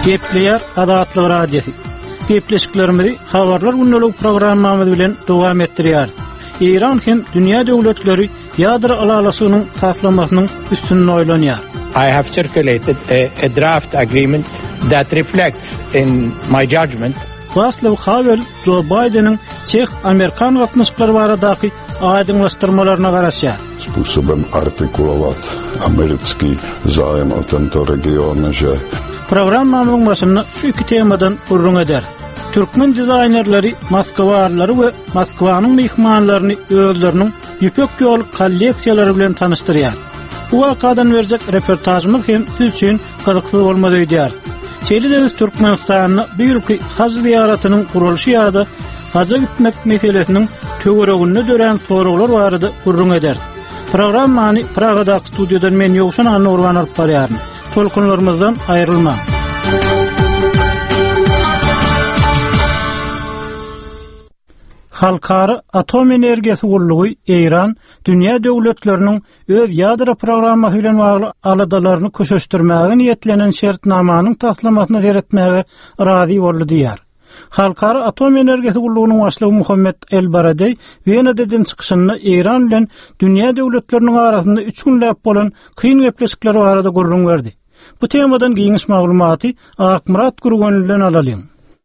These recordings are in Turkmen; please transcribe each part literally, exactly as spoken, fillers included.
Gepleyer Adatlyk Radiosu. Gepleşiklerimizi habarlar günlük programmamız bilen dowam etdirýär. İran hem dünya döwletleri ýadyr alalasynyň taslamasynyň üstünde oýlanýar. I have circulated a, a draft agreement that reflects in my judgment Václav Havel Joe Biden'in Çeх Amerikan gatnaşyklary baradaky aýdynlaşdyrmalaryna garaşýar. Způsobem artikulovat americký zájem o tento region, že Programmamyň başynda şu iki temadan urrun eder. Türkmen dizaynerleri Moskwalıları we Moskwanyň mehmanlaryny özleriniň ýüpek ýol kolleksiýalary bilen tanışdyrýar. Bu wakadan berjek reportajymyz hem siz üçin gyzykly bolmady diýär. Çelide Türkmenistanyň bir ýylky haj ziýaratynyň gurulşy ýa-da haja gitmek meselesiniň töwereginde dören soraglar barada urrun eder. Programmany Pragada studiodan men ýokşan Anurwan alyp barýaryn. Tolkunlarymyzdan aýrylma. Halkara Atom Energiýasy Gurulugy Iran dünya döwletleriniň öz ýadro programmasy bilen bagly aladalaryny köşeşdirmäge niýetlenen şertnamanyň taslamasyny seretmäge razy boldy diýär. Halkara Atom Energiýasy Gurulugynyň başlygy Muhammed El-Baradey Wenededen çykyşynda Iran bilen dünya döwletleriniň arasynda üç günläp bolan kyn gepleşikler barada gurrun berdi. Bu temadan giňiş maglumaty Akmurat Gurgunlydan alalım.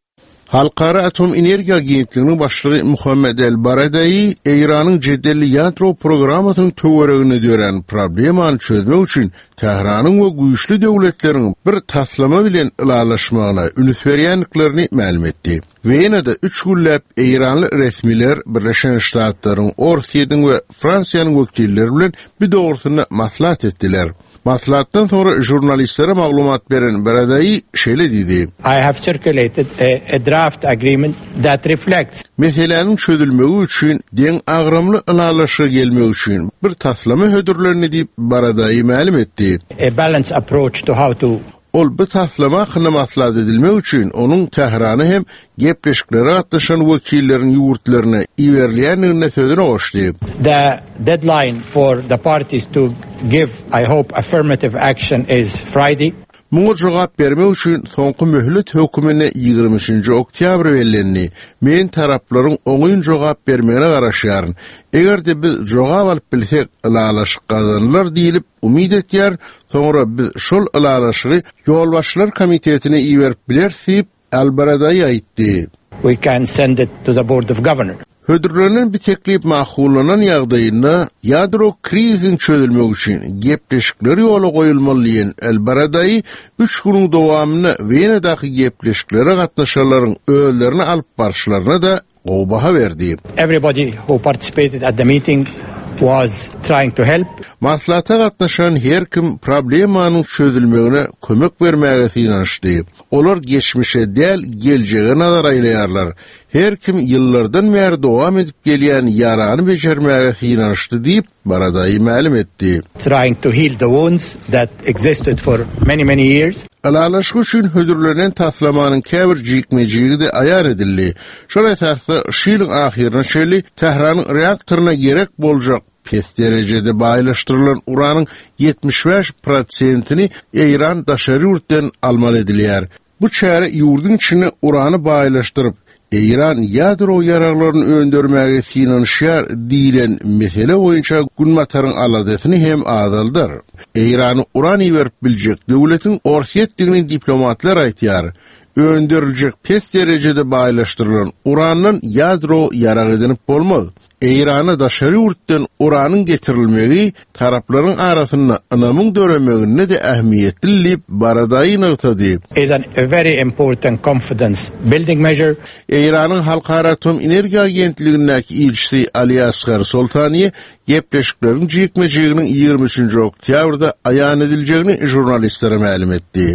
Halkara Atom Energiýa Agentliginiň başlygy Muhammed El-Baradey Iranyň jeddelli ýadro programasynyň töweregine dören problemany çözmek üçin Tehranyň we güýçli döwletleriň bir taslama bilen ilalaşmagyna ünüs berýänliklerini ma'lum etdi. Wenede üç günläp Iranly resmiler Birleşen Ştatlaryň, Orsiýanyň we Fransiýanyň wekilleri bilen bir dogrusyny maslahat etdiler. Maslahatdan sonra jurnalistlere maglumat beren Baradey şeýle diýdi. I have circulated a, a draft agreement that reflects Meselenin çözülmegi üçin deň agramly ilalaşy gelmegi üçin bir taslama hödürlerini diýip Baradey ma'lum etdi. a balanced approach to how to Ol bu taslama hyny maslahat edilmek üçin onuň Tehrany hem gepleşiklere gatnaşan wekillerin ýurtlaryna iberleýänligine sözüne goşdy. The deadline for the parties to give, I hope, affirmative action is Friday. Muňa jogap bermek üçin soňky möhlet hökümine ýygrimi üçinji oktyabr berillenini, men taraplaryň oňyn jogap bermegine garaşýaryn. Egerde biz jogap alyp bilsek, ilalaşyk gazanlar diýilip umid etýär, soňra biz şol ilalaşygy ýolbaşçylar komitetine iberip bilersiň, El-Baradey aýtdy. We can send it to the Board of Governors. Hödürlerinin bir teklip mahullanan ýagdaýynda ýadro krizin çözülmek üçin gepleşikler ýola goýulmaly diýen El-Baradey üç güniň dowamyny Wenedäki gepleşiklere gatnaşanlaryň öýlerini alyp barşylaryna da goýbaha berdi. Everybody who participated at the meeting was trying to help. Maslahata gatnaşan her kim problemanyň çözülmegine kömek bermäge synanşdy. Olar geçmişe däl geljege nazar aýlaýarlar. Her kim yıllardan beri dowam edip gelýän ýarany bejermäge synanşdy diýip Baradey ma'lum etdi. Trying to heal the wounds that existed for many many years. Alalaşyk üçin hödürlenen taslamanyň käbir jikmejigi de aýar edildi. Şol esasda şylyň ahyrına şeli Tehranyň reaktoryna gerek boljak pes derejede baýlaşdyrylan uranyň yetmiş beş prosentini Iran daşary ýurtdan almaly edilýär. Bu çäre ýurdun içine urany baýlaşdyryp Iran ýadro ýaraglaryny öndürmäge synanşýar diýilen mesele boýunça günmataryň aladasyny hem azaldyr. Irany uran iberip biljek döwletiň Orsiýetligini diplomatlar aýtýar. Öndüriljek pes derejede baýlaşdyrylan uranyň ýadro ýarag edinip bolmaz. Irana daşary ýurtdan uranyň getirilmegi taraplaryň arasynda ynamyň döremegine de ähmiýetli diýip Baradey ýetdi. Is an, a very important confidence building measure. Iranyň Halkara Atom Energiýa Agentligindäki ilçisi Ali Asgar Soltaniýe gepleşikleriň jekmejiginiň ýygrimi üçinji oktýabrda aýan ediljegini jurnalistlere ma'lum etdi.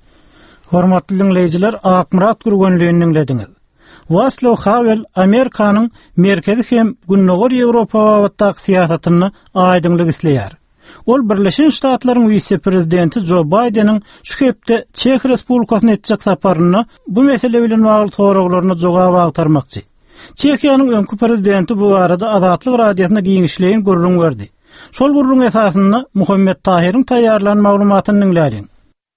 Hormatly dinleyijiler, Akmurat Gurgunlyny dinlediňiz. Václav Havel Amerikanyň merkezi hem günnäger Ýewropa wagtdaky siýasatyny aýdynlyk isleýär. Ol Birleşen Ştatlaryň vice-prezidenti Joe Biden'in şu hepde Çeх Respublikasyna etjek saparyny bu mesele bilen bagly soraglaryna jogap agtarmakçy. Çekiýanyň öňkü prezidenti bu arada Adatlyk radiosyna giňişleýän gurrun berdi. Şol gurrun esasynda Muhammed Tahir'in taýýarlanan maglumatyny dinlädiň.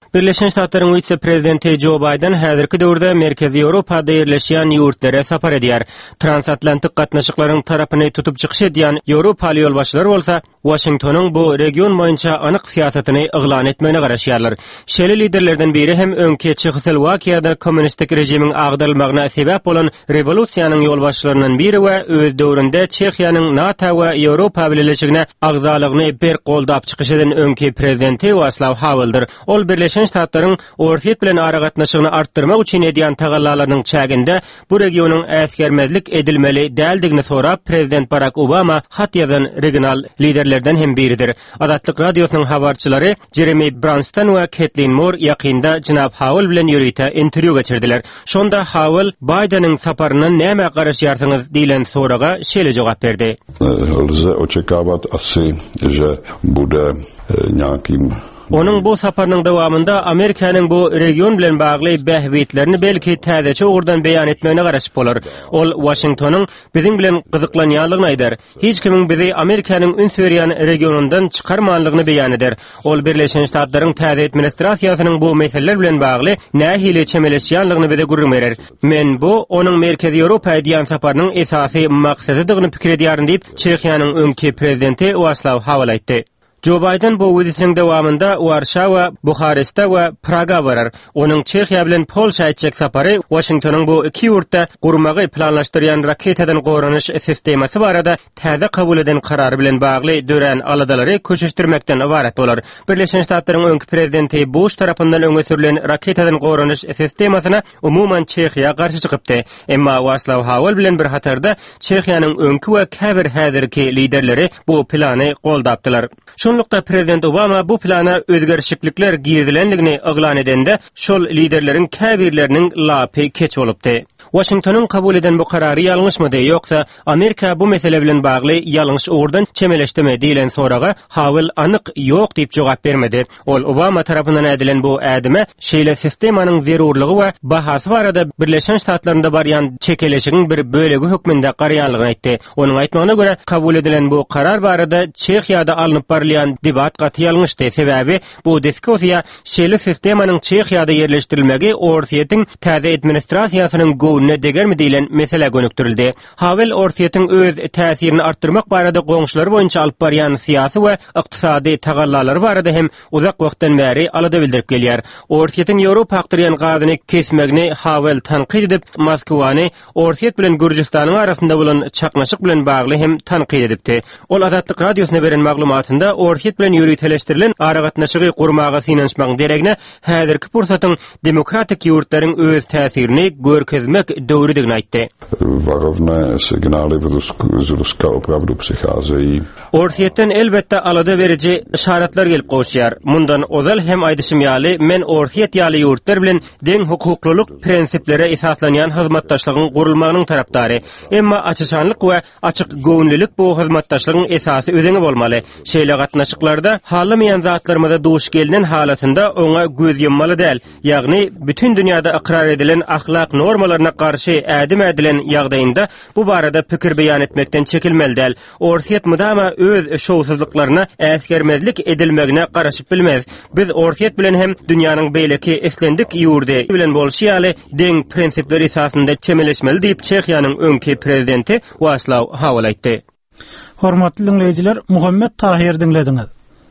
Birleşen Ştatlaryň vice-prezidenti Joe Biden häzirki döwürde Merkezi Ýewropada ýerleşýän ýurtlara sapar edýär. Transatlantik gatnaşyklaryň tarapyny tutup çykyş edýän Ýewropaly ýolbaşçylar bolsa, Washingtonyň bu region boýunça anyk siýasatyny eglan etmegine garaşýarlar. Şeýle liderlerden biri hem öňki Çekoslowakiýada kommunistik rejimiň agdalmagyna sebäp bolan revolusiýanyň ýolbaşçylaryndan biri we öz döwründe Çekiýanyň NATO we Ýewropa birleşigine agzalygyny bir goldap çykyş eden öňki prezidenti Václav Havel'dir. Ol Birleşen Ştatlaryň Orsiýet bilen ara gatnaşygyny artdyrmak üçin edýän tagallalarynyň çäginde bu regionyň äsgermezlik edilmeli däldigini sorap prezident Barack Obama hat ýazan regional liderlerden hem biridir. Adatlyk radiosynyň habarçylary Jeremy Branston we Kathleen Moore ýakynda Jynap Havel bilen ýörüýte interwýu geçirdiler. Şonda Havel Bidenyň saparynyň näme garaşýarsyňyz diýilen soraga şeýle jogap berdi. Lze očekávat asi, že bude nějakým Onun bu saparynyň dowamında Amerikanyň bu region bilen bagly bähwitlerini belki täzeçe urdan beýan etmegine garaşyp bolar. Ol Washingtonyň biziň bilen gyzyklanýanlygyny aýdar. Hiç kimin bizi Amerikanyň ünsürýän regionundan çykarmanlygyny beýan eder. Ol Birleşen Ştatlaryň täze administrasiýasynyň bu meseleler bilen bagly nähili çemeleşýänligini bize gurrun berer. Men bu onuň Merkezi Ýewropa edýän saparynyň esasy maksadydygyny pikir edýärin diýip Çekiýanyň öňki prezidenti Václav Havel aýtdy. Joe Biden bu wizitiň dowamında Warszawa, Buharest'e we Praga barar. Onuň Çekiýa bilen Polşa etjek sapary Washingtonyň bu iki ýurtda gurmagy planlaşdyrýan raketadan goranyş sistemasy barada täze kabul eden karary bilen bagly dören aladalary köşeşdirmekden ibaret bolar. Birleşen Ştatlaryň öňki prezidenti Bush tarapyndan öňe sürülen raketadan goranyş sistemasyna umumyň Çekiýa garşy çykypdy. Emma Václav Havel bilen bir hatarda Çekiýanyň öňki we käbir häzirki liderleri bu plany goldapdylar. Şonlukda prezident Obama bu plana özgerişiklikler girdilenligini eglan edende şol liderlerin käbirlerinin lapy keç bolupdy. Washingtonyň kabul eden bu karary ýalňyşmydy ýoksa Amerika bu mesele bilen bagly ýalňyş uğurdan çemeleşdimi diýilen soraga Havel anyk ýok diýip jogap bermedi. Ol Obama tarapyndan edilen bu ädime şeýle sistemanyň zerurlygy we bahasy barada Birleşen Ştatlarynda barýan çekeleşigiň bir bölegi hökmünde garaýanlygyny aýtdy. Onuň aýtmagyna görä kabul edilen bu karar barada Çekiýada alınıp barýan debat gaty ýalňyşdy. Sebäbi bu diskussiýa şeýle sistemanyň Çekiýada ýerleşdirilmegi Orsiýetiň täze administrasiýasynyň ne degermi diýilen mesele gönükdirildi. Havel Orsiýetiň öz täsirini artdyrmak barada goňşulary boýunça alyp barýan syýasy we ykdysady tagallalary barada hem uzak wagtdan bäri alada bildirip gelýär. Orsiýetiň Ýewropa hakdyryan gazyny kesmegini Havel tanqid edip, Moskwany Orsiýet bilen Gürjistanyň arasynda bolan çaknaşyk bilen bagly hem tanqid edipdi. Ol Adatlyk radiosyna beren maglumatynda Orsiýet bilen ýürüteleşdirilen ara gatnaşygy gurmaga synanşmagyň deregine häzirki pursatyň demokratik ýurtlaryň öz täsirini görkezmek döwrüdigini aýtdy. Varovné signály z Ruska opravdu přicházejí. Orsiýetden elbetde alada berici işaretler gelip goşýar. Mundan ozal hem aýdyşym ýaly men Orsiýet ýaly ýurtlar bilen deň hukuklylyk prinsiplere esaslanýan hyzmatdaşlygyň gurulmagynyň tarapdary. Emma açyşanlyk we açyk göwnlilik bu hyzmatdaşlygyň esasy ödeňi bolmaly. Şeýle gatnaşyklarda halamaýan zatlarymyza duş gelinen halatynda oňa göz yummaly däl. Ýagny bütün dünýäde ikrar edilen ahlak normalaryna karşı ädim edilen ýagdaýynda bu barada pikir beýan etmekden çekilmeli däl. Orsiýet mudama öz şowsuzlyklaryna äsgermezlik edilmegine garaşyp bilmez. Biz Orsiýet bilen hem dünýäniň beýleki eslendik ýurdy bilen bolşýaly deň prinsipleri esasynda çemeleşmeli diýip Çekiýanyň öňki prezidenti Václav Havel aýtdy. Hormatly dinleýijiler, Muhammed Tahir dinlediňiz.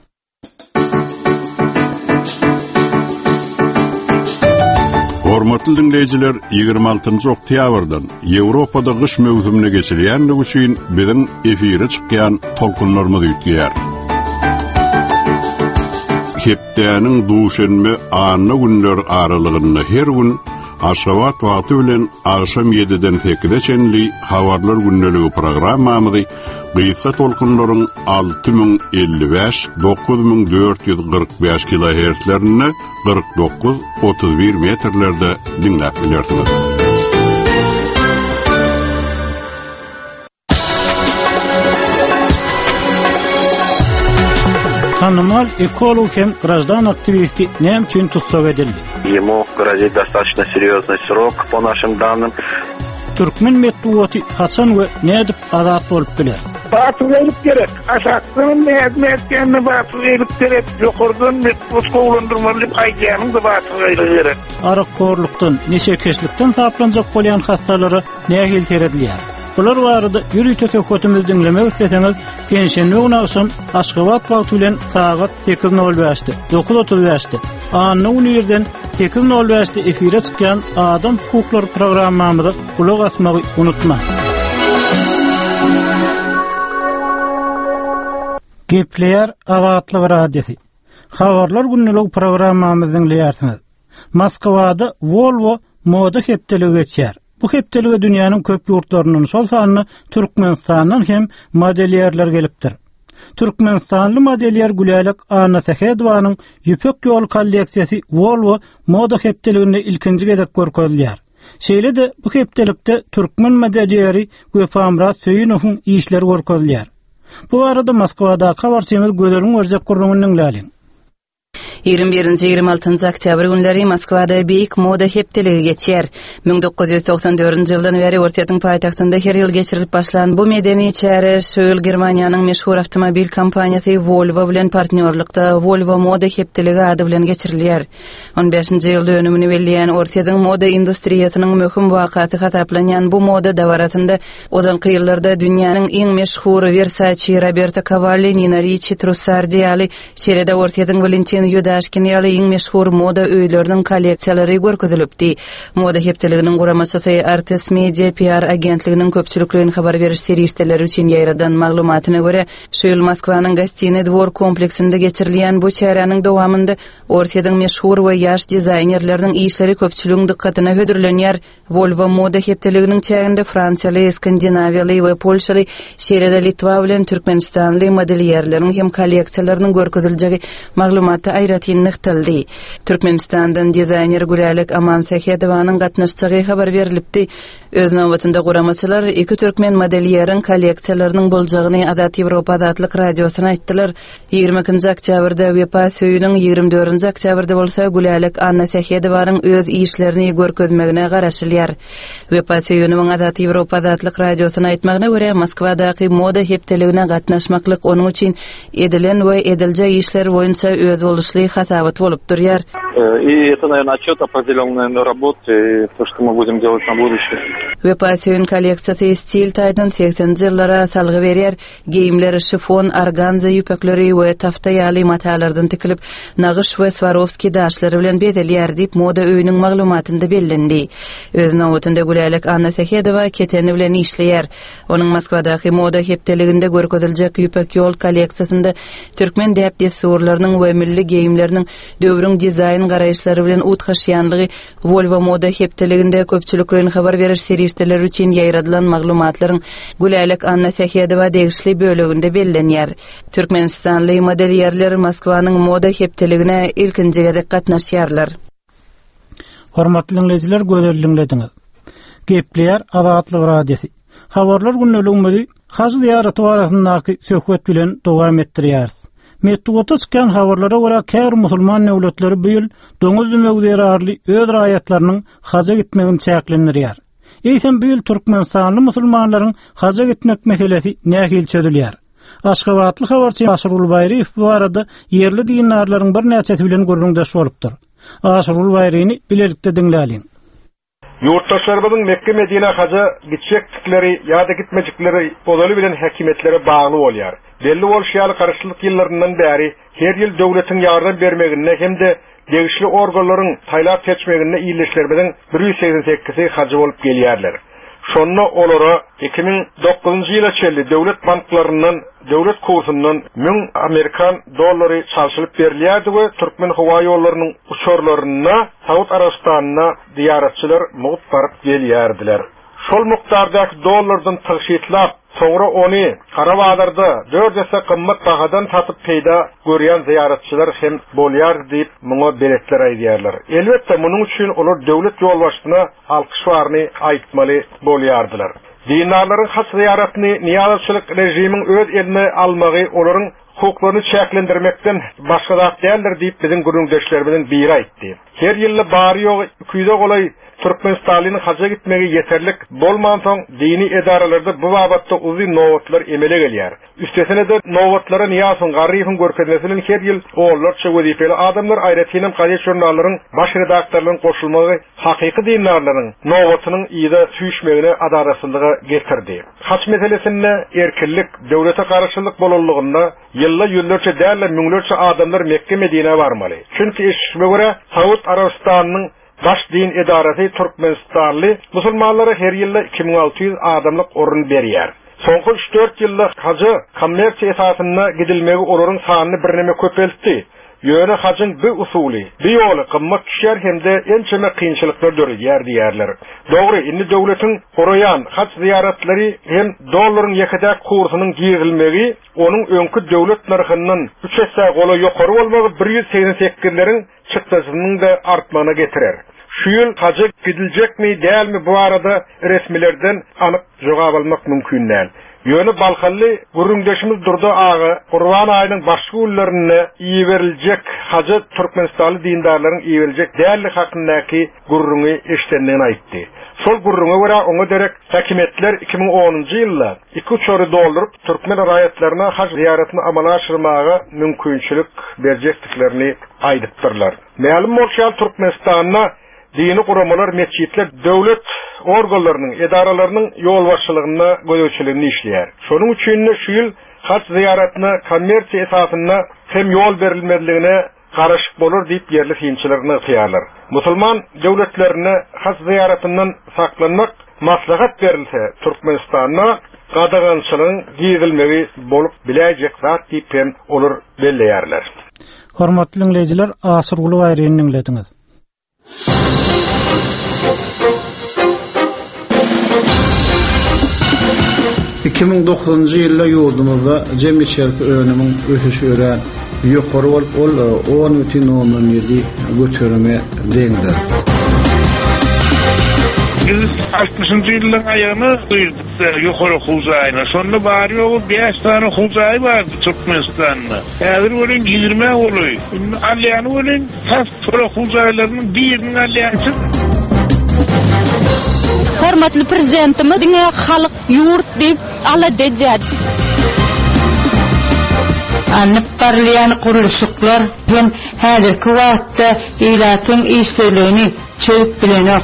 Hormatly dinleyijiler, ýygrima altynjy oktýabrdan Ýewropada gyş mewsumine geçilýänligi üçin biziň efire çykýan tolkunlarymyzy ýetýär. Hepdeniň duşanmy anna günler aralygyny her gün Aşgabat wagty bilen akşam ýediden sekizde çenli habarlar günneligi programmamyzy gyýsa tolkunlaryň alty ming elli beş dokuz ming dört ýüz kırk beş kilohertzlerini kırk dokuz otuz bir metrlerde dinläp bilersiňiz. Tanımal ekolog hem граждан активисти näme üçin tutsak edildi? Ему грозит достаточно серьезный срок по нашим данным. Türkmen medeniýeti haçan we nädip azat bolup biler? batı verip gerek. Aşaktının mezmetkenini batı verip gerek. Yokurdan metbus kovulundurmalı paycanın da batı verip gerek. Arık korluktan, neşekeşlikten taplanacak polyan hastaları nehil terediliyar. Bular barada yürüyte tökötümüz dinlemek isteseňiz, Penşenbe günü akşam Aşgabat wagty bilen saat sekiz nol beşte, dokuz otuz beşte Anna Unirden sekiz nol beşte efire çykýan Adam Hukuklary programmamyza kulak asmagy unutma. Gepleýär Azatlyk radiosi. Habarlar günlük programmamyzy dinleýärsiňiz. Moskwada Volvo moda hepdeligi geçýär. Bu hepdeligi dünýäniň köp ýurtlarynyň şol sanyny Türkmenistandan hem modellerler gelipdir. Türkmenistanly modelyer Gülalek Anna Sahedowanyň ýüpek ýol kolleksiýasy Volvo moda hepdeliginde ilkinji gezek görkezilýär. Şeýle de bu hepdelikde türkmen modelyeri Göpamrat Söýünowyň işleri görkezilýär. Bu arada Moskwada habarçymyz Gölerin Örjek gurrumynyň läliň. ýygrimi birinji ýygrimi altynjy oktyabr günleri Moskwada beýik moda hepdeligi geçýär. ming dokuz ýüz toksan dördünji ýyldan beri Ortaýatyň paýtagtynda her ýyl geçirilip başlan bu medeni çäre şöýül Germaniýanyň meşhur awtomobil kompaniýasy Volvo bilen partnerlikda Volvo moda hepdeligi ady bilen geçirilýär. on beşinji ýyl dönümini belleýän Ortaýatyň moda industriýasynyň möhüm wakaty hasaplanýan bu moda dawaratynda ozalky ýyllarda dünýäniň iň meşhur Versace, Roberto Cavalli, Nina Ricci, Trussardi ýaly şeýle-de Ortaýatyň Valentino Yudaşkin ýaly iň meşhur moda öýleriniň kolleksiýalary görkezilipdi. Moda hepdeliginiň guramaçysy Artes Media P R agentliginiň köpçülikligiň habar beriş serýisleri üçin ýaýradan maglumatyna görä, şu ýyl Moskwanyň Gostiny dwor kompleksinde geçirilýän bu çäreňiň dowamında Ortaýatyň meşhur we ýaş dizaýnerleriň işleri köpçüligiň dikkatyna hödürlenýär. Volvo moda hepdeliginiň çäginde Fransiýaly, Skandinawiýaly we Polşaly, şeýle-de Litwa bilen Türkmenistanly modellerleriň hem kolleksiýalarynyň görkeziljegi maglumaty aýratyn nykdyldy. Türkmenistandan dizaýner Gülalek Aman Sahedowanyň gatnaşygy habar berilipdi. Öz nowbatynda guramaçylar iki türkmen modelyeriň kolleksiýalarynyň boljagyny Azat Ýewropa Azatlyk radiosyna aýtdylar. ýygrimi ikinji oktýabrda Wepa Söýüniň ýygrimi dördünji oktýabrda bolsa Gülalek Anna Sahedowanyň öz işlerini görkezmegine garaşylýar. Wepa Söýüniň Azat Ýewropa Azatlyk radiosyna aýtmagyna görä, Moskwadaky moda hepdeligine gatnaşmaklyk onuň üçin edilen we edilje işler boýunça öz boluşly hasabat bolup durýar. И это, наверное, отчет определенной работы, то, что мы будем делать на будущее. Wepa Söýün kolleksiýasy stil taýdan seksenji ýyllara salgy berýär. Giyimleri şifon, organza ýüpekleri we tafta ýaly matalardan tikilip, nagyş we Swarovski daşlary bilen bezelýär diýip moda öýüniň maglumatynda bellendi. Öz nowatynda Gülalek Anna Sahedowa keteni bilen işleýär. Onuň Moskwadaky moda hepdeliginde görkeziljek ýüpek ýol kolleksiýasynda türkmen däp desurlarynyň we milli giyimleriniň döwrüň dizayn garaýşlary bilen utgaşýanlygy Volvo moda hepdeliginde köpçülikligiň habar beriş serýisleri üçin ýaýradylan maglumatlaryň Gülalek Anna Sahedowa degişli böleginde bellenýär. Türkmenistanly modellerler Moskwanyň moda hepdeligine ilkinji gezek gatnaşýarlar. Hormatly dinleyijiler, gözelliňlediňiz. Gepleýär Azatlyk radiosi. Habarlar günlüğümüzü Haj ziýaraty barasyndaky söhbet bilen dowam etdirýär. Metduata çykan habarlara görä kär musulman döwletleri bu ýyl doňuz dümegleri arly öz raýatlarynyň haja gitmegini çäklendirýär. Eýsem bu ýyl Türkmenistanly musulmanlaryň haja gitmek meselesi nähil çözülýär. Aşgabatly habarçy Aşrul Bayriýew bu arada ýerli dinarlaryň bir näçesi bilen görüňdeş bolupdyr. Aşrul Bayriýewi bilelikde dinläliň. Yurttaşlarymyzyň Mekke Medine haja gitjeklikleri ýa-da gitmejikleri bozaly bilen häkimetleri bagly bolýar. Belli bolşýaly garaşlyk ýyllaryndan bäri her ýyl döwletiň ýardam bermegine hemde degişli organlaryň taýlap seçmegine iýleşlermeden bir ýüz seksen sekkizi haja bolup gelýärler. Şonda olara iki ming dokuzunji ýyla çelli döwlet banklarynyň döwlet kursundan ming Amerikan dollary çalşylyp berilýärdi we Türkmen hawa ýollarynyň uçurlaryna Saud Arabistanyna ziyaretçiler mugyp baryp gelýärdiler. Şol mukdardaky dollardan taşytlap soňra ony Karabadarda dört ýasa kymmat bahadan satyp peýda görýän ziyaretçiler hem bolýar diýip muňa beretler aýdýarlar. Elbetde munyň üçin olar döwlet ýolbaşçyna alkyşlaryny aýtmaly bolýardylar. Dinarlaryň has ziyaretini niýazçylyk rejimiň öz eline almagy olaryň hukuklaryny çäklendirmekden başga zat däldir diýip biziň guruldaşlarymyň biri aýtdy. Her ýyly bary ýok iki ýüz golay Türkmenistanlyň haja gitmegi yeterlik bolmansoň dini edaralarda bu babatda uzy nowatlar emele gelýär. Üstesine de nowatlara Niýasyň Garyýewiň görkezmesinden her ýyl oğullarça wezipeli adamlar aýratynam gaýet jurnallaryň baş redaktorlarynyň goşulmagy hakyky dinlerleriň nowatynyň ýyda süýşmegine adaratsızlygy getirdi. Haç meselesinde erkinlik, döwlete garaşylyk bolanlygynda ýylla ýyllarça däle müňlerçe adamlar Mekke Medine barmaly. Çünki eşitme görä Saud Arabistanynyň baş din edarasy Türkmenistanly musulmanlara her ýyl iki bin alty ýüz adamlyk orun berýär. Soňky üç dört ýylda hajy kommersiýa esasyna gidilmegi olaryň sanyny birneme köpeltdi. Ýöne hajyň bu usuly, bu ýoly gymmat kişer hemde ençeme kynçylyklar dörýär diýerler. Dogry, indi döwletiň goraýan haç ziyaretlери hem dollaryň ýekadäk kursynyň girilmegi onuň öňkü döwlet narhyndan üç hassa gola ýokary bolmagy bir ýüz seksen sekizleriň çykdysynyň da artmagyna getirer. Şu ýyl hajy gidiljekmi, dälmi bu arada resmilerden anyk jogap almak mümkin näl. Ýöne Balkanly gurrundeşimiz durdy agy Gurban aýynyň başga ullaryna iýeriljek hajy Türkmenistanly dindarlaryň iýeriljek däli hakyndaky gurrungy eşdenligini aýtdy. Sol gurrunga görä oňa derek häkimetler iki bin onunjy ýylda iki çöre doldurup türkmen raýatlaryna haj ziyaretini amala aşyrmaga mümkinçilik berjekdiklerini aýdypdyrlar. Ma'lum bolýar Türkmenistanyna dini guramalar, meçhitler döwlet organlarynyň, edaralarynyň ýol başçylygyna goýuwçylygyny işleýär. Şonuň üçin şu ýyl haç ziyaretine kommersiýa esasyna hem ýol berilmediligine garaşyk bolar diýip ýerli finçilerini ýytyarlar. Musulman döwletlerine haç ziyaretinden saklanmak maslahat berilse Türkmenistanyna gadagançylygyň giýilmegi bolup biläjek zat diýip hem olur belleýärler. Hormatly dinleyijiler, Asyr Ulu Gaýryny dinlediňiz. iki bin dokuzunjy ýylda ýurdumyzda jemgyýetçilik önümiň ösüşi ören ýokary bolup ol on butun ondan ýedi götürme deňdir. altmışyncy ýylyň aýagyny duýduk ýokary huzaýyna. Şonda bary ýogy beş tane huzaý bardy Türkmenistanda. Häzir bolan ýygrime boly. Alýany bolan has huzaýlarynyň birini alýansy. Hormatly prezidentimiz diňe halyk ýurt diýip ala dejär. Anyp barlayan gurulşyklar hem häzirki wagtda ýylatyň işlerini çöp bilenok.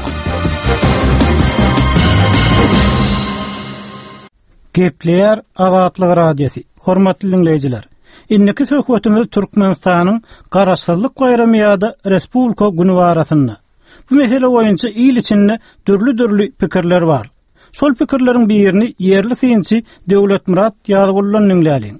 Gepleýär Azatlyk radiosi. Hormatly dinleyijiler, inniki hökümetimiz Türkmenistanyň garaşsyzlyk bayramy ýa-da respublika güni barasyna bu mesele boýunça ýyl içinde dürli-dürli pikirler bar. Şol pikirleriň birini ýerli synçy Döwlet Murat ýazgullan dinläliň.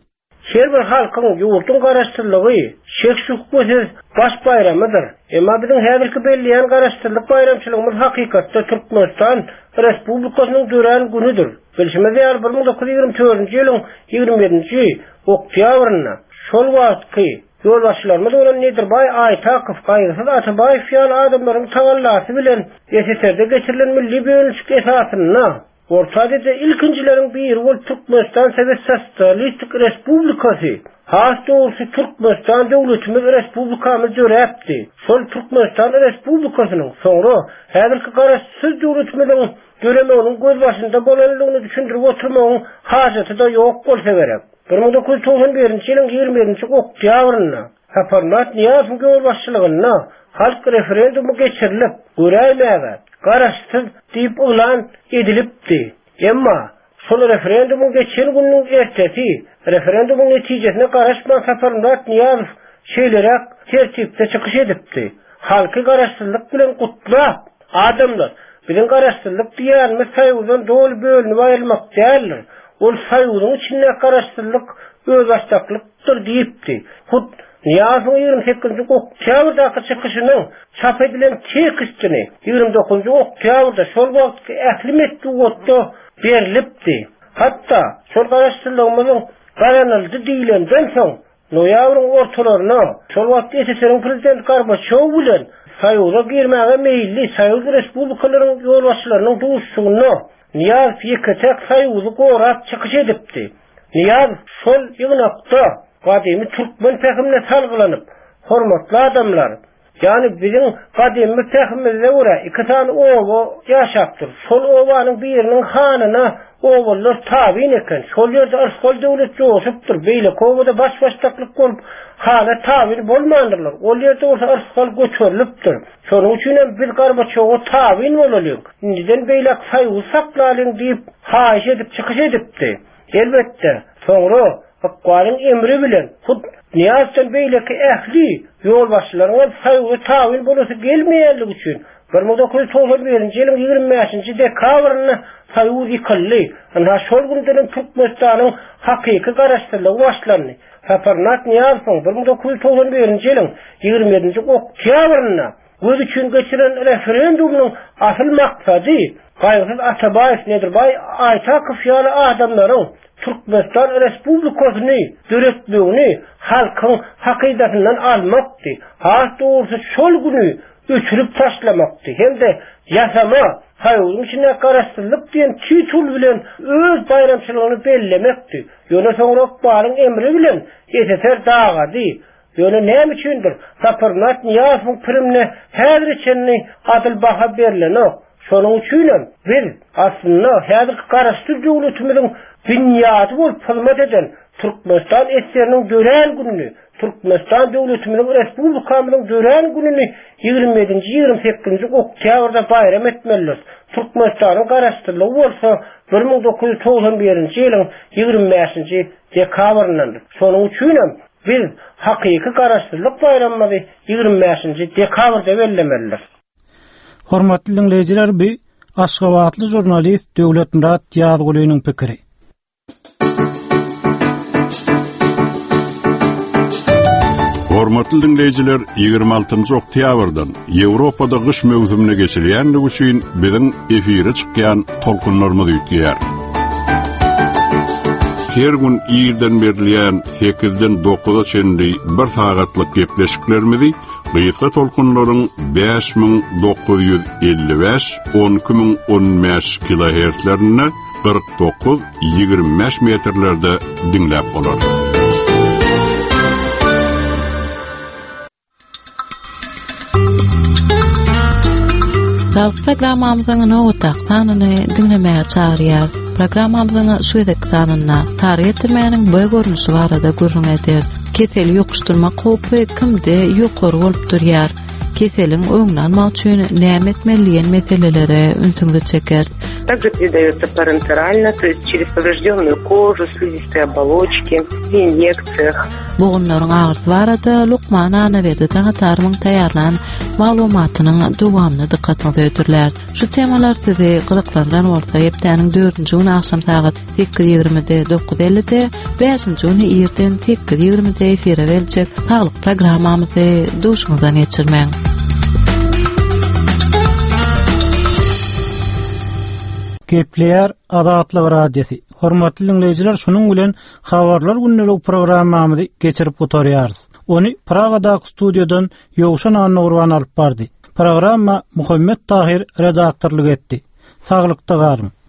Her bir halkyň ýurtyň garaşsyzlygy şek-şüphetsiz baş bayramydyr. Emma biziň häzirki belliýän garaşsyzlyk bayramçylygymyz hakykatda Türkmenistan Respublikasynyň dören günidir. Bilşimiz ýaly bir ming dokuz ýüz ýigrimä dördünji ýylyň ýigrimä ýedinji oktýabryna şol wagtky ýol başçylarymyz bolan Nedirbay Aýtakow, Gaýrysy Atabaýew ýaly adamlaryň tagallasy bilen S S R-de geçirilen milli bölüşik esasyna ortadyda ilkinjileriň biri bolup Türkmenistan Sowet Sosialistik Respublikasy, has dogrusu Türkmenistan döwletimiz respublikamyz döräpdi. Şol Türkmenistan Respublikasynyň soňra häzirki garaşsyz döwletimiziň göremeginiň göz başynda bolanlygyny düşündirip oturmagyň hajaty da ýok bolsa gerek. bir ming dokuz ýüz toksan birinji ýylyň ýigrimä ýedinji oktýabryna Haparmat Niýazyň göz başçylygyna halk referendumy geçirilip, göräýmäge garaşsyz diýip ulan edilipdi. Emma şol referendumyň geçen günüň ertesi referendumyň netijesine garaşman Haparmat Niýazy şeýlerek tertipde çykyş edipdi. Halky garaşsyzlyk bilen gutlap adamlar bilen garaşsyzlyk diýärmi saýudan dol bölünip aýrylmak däldir. Ol saýudyň içinde garaşsyzlyk öz açdaklyktır diýipdi. Hut Niýazyň ýigrimä sekizinji oktýabrdaky çykyşynyň çap edilen tekstini ýigrimä dokuzunji oktýabrda şol wagtky ähli metdugatda berilipdi. Hatda şol garaşsyzlygymyzyň garanyldy diýilenden soň noýabryň ortalaryna şol wagt S S R-iň prezidenti Gorbaçow bilen saýuda girmäge meýilli Soýuz Respublikalarynyň ýol başçylarynyň duşsugyna Niýaz ýeketek saýudy gorap çykyş edipdi. Niýaz şol ýygnakda gadymy türkmen pähimine salgylanyp, hormatly adamlar, Yani bizim kadim mütehimizde ura iki tane oğlu yaşaptır. Sol oğlanın birinin hanına oğullar tabiin eken. Sol yerde arskol devlet yoğuşuptur. Beyle kovada baş baştaklık olup hana tabiin bolmandırlar. O yerde olsa arskol göçörlüptür. Sonun üçünden bir Gorbaçov'a tabiin olalım. Neden beyle sayı saklalım deyip haiş edip çıkış edipti. Elbette. Sonra Hakkari'nin emri bilen hud Niyazdan beyleki ehli yol başlarına sayı tabiin bulası gelmeyenlik için bin dokuz yüz doksan birinci yılın yigirmi beşinci dekabrını sayı yıkıldı. Ana şol günden Türkmenistan'ın hakiki garaştırlığı başlandı. Saparnat Niyaz'ın bin dokuz yüz doksan birinci yılın yigirmi yedinci oktyabrına öz için geçiren referandumunun asıl maksadı Gayrısız Atabayev Nedirbay Aytakov yalı adamların Türkmenistan Respublikasını dürüstlüğünü halkın hakidatinden almaktı. Has doğrusu şol günü üçürüp taşlamaktı. Hem de yasama hayırın içine karıştırılıp diyen titul bilen öz bayramçılığını bellemekti. Yöne sonra barın emri bilen yeteter dağadı. Yöne neyim içindir? Sapırnat Niyaz'ın primine her içenini adıl baha berilen o. Şonun üçüyle bir aslında her karıştır devletimizin dünyatı olup hizmet eden Türkmenistan eserinin dören gününü, Türkmenistan devletimizin Respublikamızın dören gününü yigirmi yedinci yigirmi sekizinci oktyabrda bayram etmeliyiz. Türkmenistan'ın karıştırılığı olsa bin dokuz yüz doksan birinci yılın yigirmi beşinci dekabrındandır. Şonun üçüyle biz hakiki karıştırılık bayramımızı yigirmi beşinci dekabrda bellemeliyiz. Hormatly dinleyijiler, bu Aşgabatly jurnalist Döwletmurat Ýazgylynyň pikiri. Hormatly dinleyijiler, yigirmi altıncı oktyabrdan Ýewropada gyş mewsumine geçilýänligi üçin biziň efire çykýan tolkunlarymyzy ýetýär. Her gün ýerden berilýän sekizden dokuza çenli bir sagatlyk gepleşiklerimizi Gıyıtka tolkunların beş bin dokuz yüz elli beş on iki bin on beş kilohertzlerine kırk dokuz yigirmi beş metrlerde dinlep olur. Sağlık programmamızın noğutak sanını dinlemeye çağırıyor. Programmamızın süydek sanına tarih ettirmeyenin bu görünüşü var da görün eder. Keseli yokuşturma kopu kimde yukarı olup duruyor. Keselin öňünden maçyn näme etmeliýen meselelere ünsüňizi çeker. Также передается парентерально, то есть через поврежденную кожу, слизистые оболочки, в инъекциях. Boğunlaryň ağrysy barada Lukman ana berdi taňatarmyň taýarlan maglumatynyň dowamyny dikkatinize ötürler. Şu temalar sizi gyzyklandan bolsa hepdeniň dördünji gün akşam saat sekiz ýigrimide dokuz ellide, beşinji güni erten sekiz ýigrimide efire berijek saglyk programmamyzy duşuňyzdan geçirmeň. Gepleýär Azatlyk radiosi. Hormatly dinleyijiler, şunuň bilen habarlar günnelik programmamyzy geçirip gotarýarys. Ony Pragadaky studiodan Ýowşan Anurwan alyp bardy. Programma Muhammed Tahir redaktorlyk etdi. Saglykda galyn.